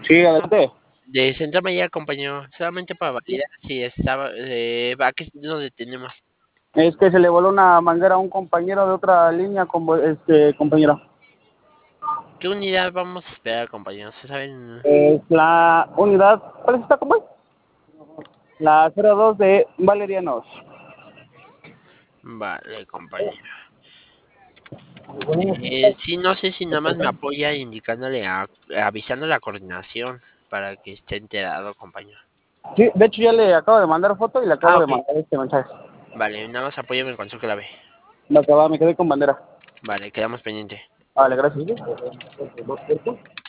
Sí, adelante. De Central Mayor, compañero, solamente para validar si estaba, ¿a qué nos detenemos? Es que se le voló una manguera a un compañero de otra línea, como compañero. ¿Qué unidad vamos a esperar, compañero? ¿Se saben? Es la unidad, ¿cuál es esta, cómo es? La 02 de Valerianos. Vale, compañero. Sí, no sé si nada más me apoya indicándole, avisando a la coordinación para que esté enterado, compañero. Sí, de hecho ya le acabo de mandar foto y le acabo Ah, de ok. mandar este mensaje. Vale, nada más apóyame en cuanto que la ve. Me quedé con bandera. Vale, quedamos pendiente. Vale, gracias.